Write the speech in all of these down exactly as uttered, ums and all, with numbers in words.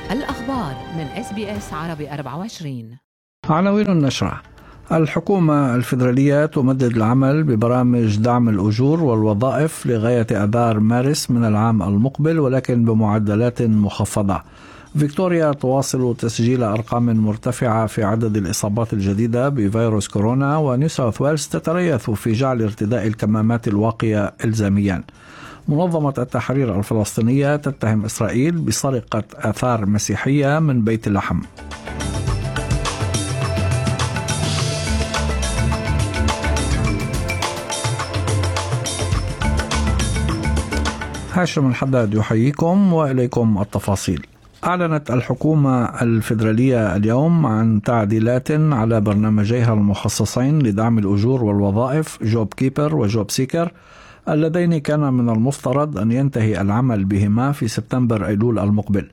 الأخبار من إس بي إس عربي أربعة وعشرين. عناوين النشرة: الحكومة الفيدرالية تمدد العمل ببرامج دعم الأجور والوظائف لغاية آذار مارس من العام المقبل ولكن بمعدلات مخفضة. فيكتوريا تواصل تسجيل أرقام مرتفعة في عدد الإصابات الجديدة بفيروس كورونا، ونيو ساوث ويلز تتريث في جعل ارتداء الكمامات الواقية إلزاميا. منظمة التحرير الفلسطينية تتهم إسرائيل بسرقة آثار مسيحية من بيت اللحم. هاشم الحداد يحييكم وإليكم التفاصيل. أعلنت الحكومة الفيدرالية اليوم عن تعديلات على برنامجيها المخصصين لدعم الأجور والوظائف جوب كيبر وجوب سيكر، اللذين كان من المفترض أن ينتهي العمل بهما في سبتمبر أيلول المقبل.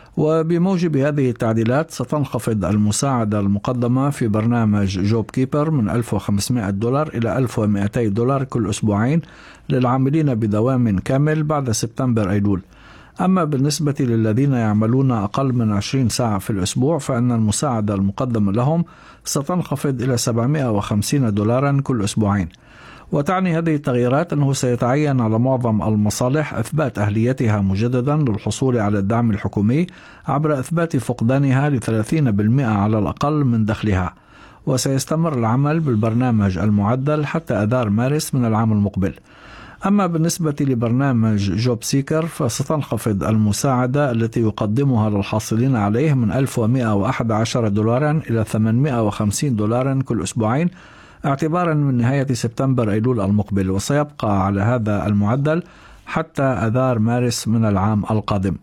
وبموجب هذه التعديلات ستنخفض المساعدة المقدمة في برنامج جوب كيبر من ألف وخمسمائة دولار إلى ألف ومئتي دولار كل أسبوعين للعاملين بدوام كامل بعد سبتمبر أيلول. أما بالنسبة للذين يعملون أقل من عشرين ساعة في الأسبوع فإن المساعدة المقدمة لهم ستنخفض إلى سبعمائة وخمسين دولارا كل أسبوعين. وتعني هذه التغييرات أنه سيتعين على معظم المصالح إثبات أهليتها مجددا للحصول على الدعم الحكومي عبر إثبات فقدانها لثلاثين بالمئة على الأقل من دخلها. وسيستمر العمل بالبرنامج المعدل حتى آذار مارس من العام المقبل. أما بالنسبة لبرنامج جوب سيكر فستنخفض المساعدة التي يقدمها للحاصلين عليه من ألف ومئة وأحد عشر دولارا إلى ثمانمائة وخمسين دولارا كل أسبوعين اعتبارا من نهاية سبتمبر أيلول المقبل، وسيبقى على هذا المعدل حتى آذار مارس من العام القادم.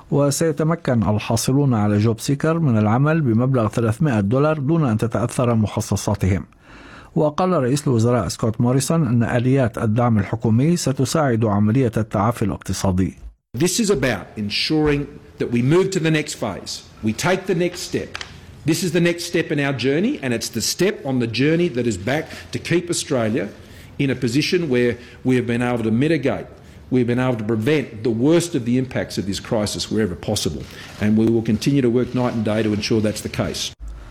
وسيتمكن الحاصلون على جوب سيكر من العمل بمبلغ ثلاثمائة دولار دون أن تتأثر مخصصاتهم. وقال رئيس الوزراء سكوت موريسون أن آليات الدعم الحكومي ستساعد عملية التعافي الاقتصادي. This is about ensuring that we move to the next phase. We take the next step. This is the next step in our journey, and it's the step on the journey that is back to keep Australia in a position where we have been able to mitigate, we've been able to prevent the worst of the impacts of this crisis wherever possible, and we will continue to work night and day to ensure that's the case.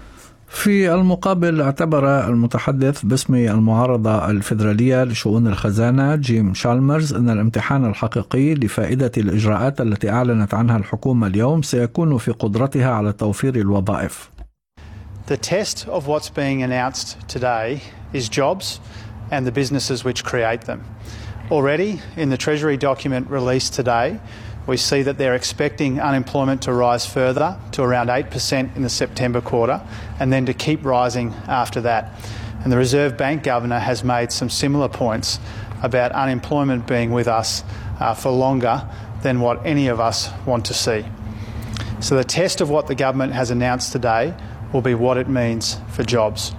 في المقابل اعتبر المتحدث باسم المعارضة الفيدرالية لشؤون الخزانة جيم شالمرز أن الامتحان الحقيقي لفائدة الإجراءات التي أعلنت عنها الحكومة اليوم سيكون في قدرتها على توفير الوظائف. The test of what's being announced today is jobs and the businesses which create them. Already in the Treasury document released today, we see that they're expecting unemployment to rise further to around eight percent in the September quarter and then to keep rising after that. And the Reserve Bank Governor has made some similar points about unemployment being with us uh, for longer than what any of us want to see. So the test of what the government has announced today will be what it means for jobs.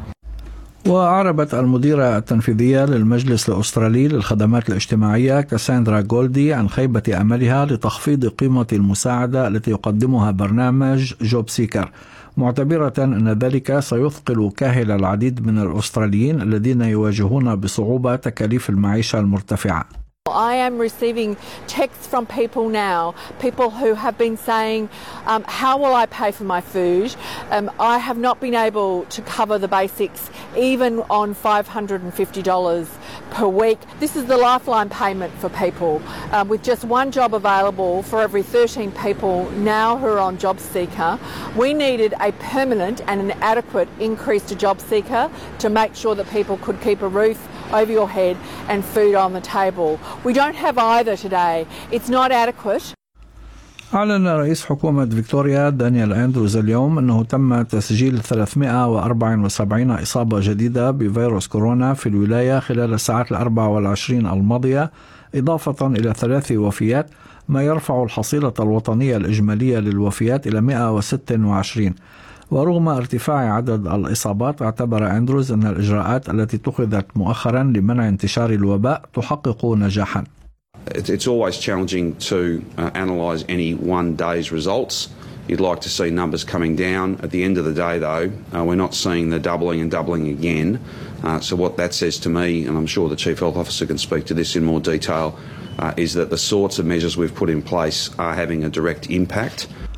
وأعربت المديرة التنفيذية للمجلس الأسترالي للخدمات الاجتماعية كاساندرا جولدي عن خيبة أملها لتخفيض قيمة المساعدة التي يقدمها برنامج جوب سيكر، معتبرة أن ذلك سيثقل كاهل العديد من الأستراليين الذين يواجهون بصعوبة تكاليف المعيشة المرتفعة. I am receiving texts from people now, people who have been saying, um, how will I pay for my food? Um, I have not been able to cover the basics even on five hundred fifty dollars per week. This is the lifeline payment for people. Um, with just one job available for every thirteen people now who are on Job Seeker, we needed a permanent and an adequate increase to Job Seeker to make sure that people could keep a roof over your head and food on the table. We don't have either today. It's not adequate. أعلن رئيس حكومة فيكتوريا دانيال أندروز اليوم أنه تم تسجيل ثلاثمائة وأربعة وسبعين إصابة جديدة بفيروس كورونا في الولاية خلال الساعات الأربع والعشرين الماضية، إضافة إلى ثلاث وفيات، ما يرفع الحصيلة الوطنية الإجمالية للوفيات إلى مئة وستة وعشرين. ورغم ارتفاع عدد الإصابات اعتبر أندروز أن الإجراءات التي اتخذت مؤخرا لمنع انتشار الوباء تحقق نجاحا. It's always challenging to uh, analyse any one day's results. You'd like to see numbers coming down. At the end of the day, though, uh, we're not seeing the doubling and doubling again. Uh, so what that says to me, and I'm sure the Chief Health Officer can speak to this in more detail, uh, is that the sorts of measures we've put in place are having a direct impact.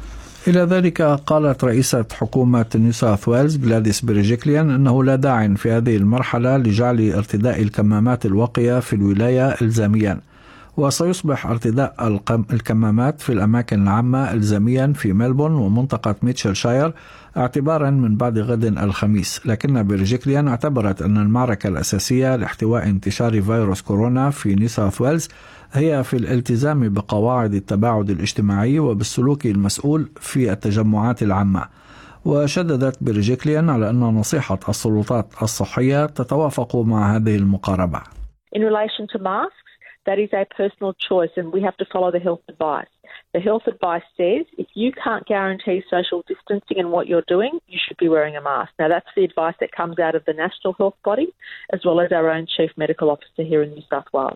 إلى ذلك قالت رئيسة حكومة نيو ساوث ويلز جلاديس بريجيكليان أنه لا داعي في هذه المرحلة لجعل ارتداء الكمامات الواقية في الولاية إلزاميا، وسيصبح ارتداء الكمامات في الأماكن العامة إلزاميا في ملبون ومنطقة ميتشلشاير اعتبارا من بعد غد الخميس. لكن بريجيكليان اعتبرت أن المعركة الأساسية لاحتواء انتشار فيروس كورونا في نيو ساوث ويلز هي في الالتزام بقواعد التباعد الاجتماعي وبالسلوك المسؤول في التجمعات العامة. وشددت بريجيكليان على أن نصيحة السلطات الصحية تتوافق مع هذه المقاربة. In relation to masks, that is a personal choice and we have to follow the health advice. The health advice says if you can't guarantee social distancing in what you're doing, you should be wearing a mask. Now that's the advice that comes out of the national health body as well as our own chief medical officer here in New South Wales.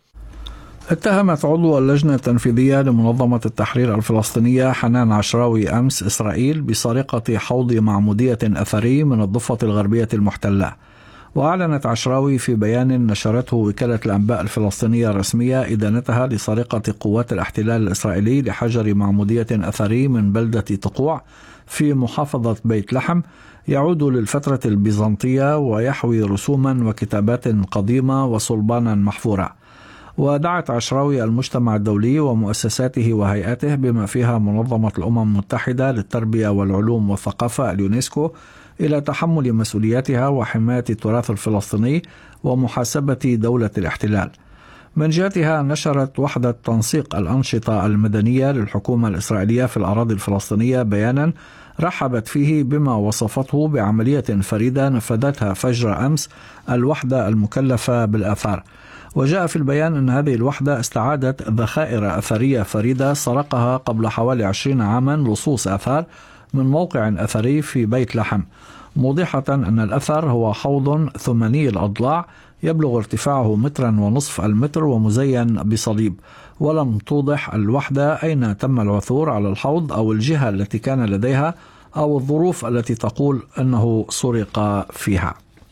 اتهمت عضو اللجنة التنفيذية لمنظمة التحرير الفلسطينية حنان عشراوي أمس إسرائيل بسرقة حوض معمودية أثري من الضفة الغربية المحتلة. وأعلنت عشراوي في بيان نشرته وكالة الأنباء الفلسطينية الرسمية إدانتها لسرقة قوات الاحتلال الإسرائيلي لحجر معمودية أثري من بلدة تقوع في محافظة بيت لحم يعود للفترة البيزنطية ويحوي رسوما وكتابات قديمة وصلبانا محفورة. ودعت عشراوي المجتمع الدولي ومؤسساته وهيئاته بما فيها منظمة الأمم المتحدة للتربية والعلوم والثقافة اليونسكو إلى تحمل مسؤولياتها وحماية التراث الفلسطيني ومحاسبة دولة الاحتلال. من جهتها نشرت وحدة تنسيق الأنشطة المدنية للحكومة الإسرائيلية في الأراضي الفلسطينية بيانا رحبت فيه بما وصفته بعملية فريدة نفذتها فجر أمس الوحدة المكلفة بالآثار. وجاء في البيان أن هذه الوحدة استعادت ذخائر أثرية فريدة سرقها قبل حوالي عشرين عاما لصوص آثار من موقع أثري في بيت لحم، موضحة أن الأثر هو حوض ثماني الأضلاع يبلغ ارتفاعه مترا ونصف المتر ومزين بصليب. ولم توضح الوحدة أين تم العثور على الحوض أو الجهة التي كان لديها أو الظروف التي تقول أنه سرق فيها.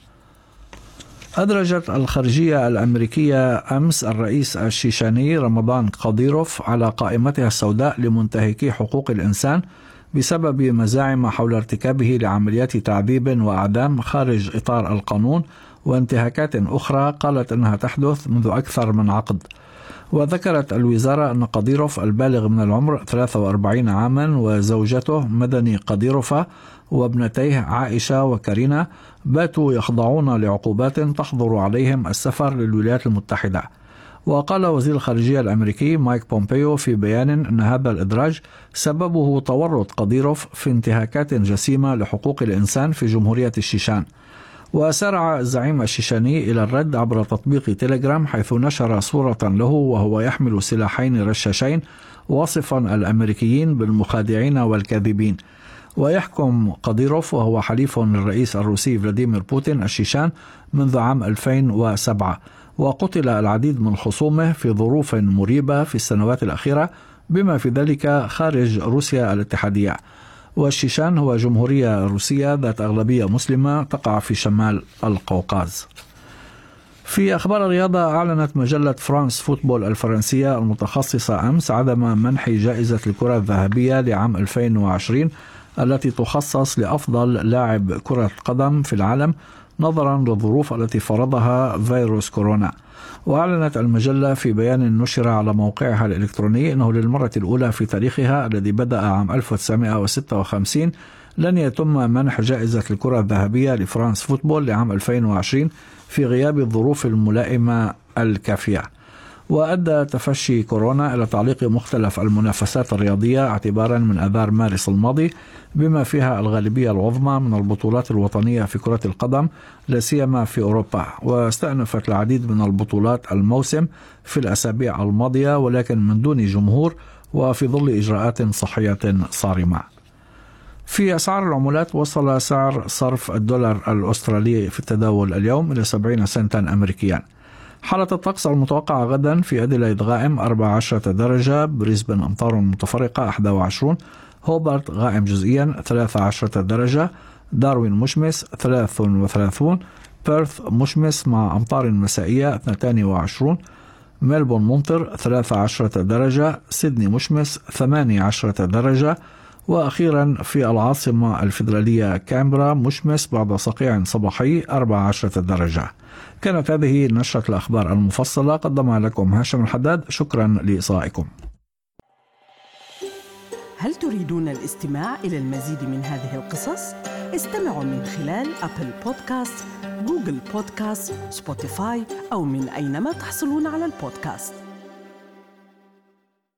أدرجت الخارجية الأمريكية أمس الرئيس الشيشاني رمضان قاديروف على قائمتها السوداء لمنتهكي حقوق الإنسان بسبب مزاعم حول ارتكابه لعمليات تعذيب وأعدام خارج إطار القانون وانتهاكات أخرى قالت أنها تحدث منذ أكثر من عقد. وذكرت الوزارة أن قاديروف البالغ من العمر ثلاثة وأربعين عاما وزوجته مدني قاديروفا وابنتيه عائشة وكارينا باتوا يخضعون لعقوبات تحظر عليهم السفر للولايات المتحدة. وقال وزير الخارجية الأمريكي مايك بومبيو في بيان أن هذا الإدراج سببه تورط قاديروف في انتهاكات جسيمة لحقوق الإنسان في جمهورية الشيشان. وسارع الزعيم الشيشاني إلى الرد عبر تطبيق تيليجرام حيث نشر صورة له وهو يحمل سلاحين رشاشين واصفا الأمريكيين بالمخادعين والكاذبين. ويحكم قاديروف وهو حليف للرئيس الروسي فلاديمير بوتين الشيشان منذ عام ألفين وسبعة، وقتل العديد من خصومه في ظروف مريبة في السنوات الأخيرة بما في ذلك خارج روسيا الاتحادية. والشيشان هو جمهورية روسية ذات أغلبية مسلمة تقع في شمال القوقاز. في أخبار الرياضة أعلنت مجلة فرانس فوتبول الفرنسية المتخصصة أمس عدم منح جائزة الكرة الذهبية لعام ألفين وعشرين التي تخصص لأفضل لاعب كرة قدم في العالم نظرا للظروف التي فرضها فيروس كورونا. وأعلنت المجلة في بيان نشر على موقعها الإلكتروني أنه للمرة الأولى في تاريخها الذي بدأ عام ألف وتسعمائة وستة وخمسين لن يتم منح جائزة الكرة الذهبية لفرانس فوتبول لعام ألفين وعشرين في غياب الظروف الملائمة الكافية. وأدى تفشي كورونا إلى تعليق مختلف المنافسات الرياضية اعتبارا من آذار مارس الماضي بما فيها الغالبية العظمى من البطولات الوطنية في كرة القدم لا سيما في أوروبا. واستأنفت العديد من البطولات الموسم في الأسابيع الماضية ولكن من دون جمهور وفي ظل إجراءات صحية صارمة. في أسعار العملات وصل سعر صرف الدولار الأسترالي في التداول اليوم إلى سبعين سنتا أمريكيا. حالة الطقس المتوقعة غدا في أديلايد غائم أربعة عشر درجة، بريسبن أمطار متفرقة واحد وعشرين، هوبارت غائم جزئيا ثلاثة عشر درجة، داروين مشمس ثلاثة وثلاثين، بيرث مشمس مع أمطار مسائية اثنين وعشرين، ملبون ممطر ثلاثة عشر درجة، سيدني مشمس ثمانية عشر درجة، وأخيرا في العاصمة الفيدرالية كامبرا مشمس بعد صقيع صباحي أربع عشرة درجة. كانت هذه نشرة الأخبار المفصلة قدمها لكم هاشم الحداد. شكرا لإصغائكم. هل تريدون الاستماع إلى المزيد من هذه القصص؟ استمعوا من خلال أبل بودكاست، جوجل بودكاست، سبوتيفاي أو من أينما تحصلون على البودكاست.